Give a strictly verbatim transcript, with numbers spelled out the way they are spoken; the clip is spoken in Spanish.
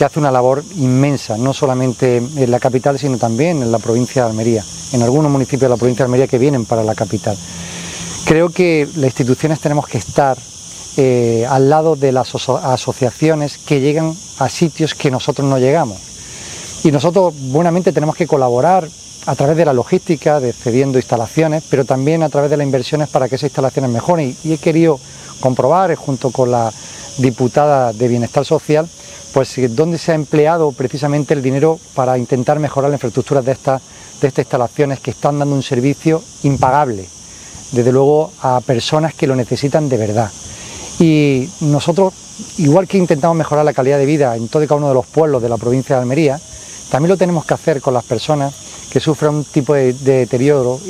que hace una labor inmensa, no solamente en la capital, sino también en la provincia de Almería, en algunos municipios de la provincia de Almería que vienen para la capital. Creo que las instituciones tenemos que estar eh, al lado de las aso asociaciones que llegan a sitios que nosotros no llegamos. Y nosotros buenamente tenemos que colaborar a través de la logística, de cediendo instalaciones, pero también a través de las inversiones para que esas instalaciones mejoren. Y he querido comprobar, junto con la diputada de Bienestar Social, pues dónde se ha empleado precisamente el dinero para intentar mejorar la infraestructura de estas, de estas instalaciones que están dando un servicio impagable, desde luego a personas que lo necesitan de verdad. Y nosotros, igual que intentamos mejorar la calidad de vida en todo y cada uno de los pueblos de la provincia de Almería, también lo tenemos que hacer con las personas que sufren un tipo de, de deterioro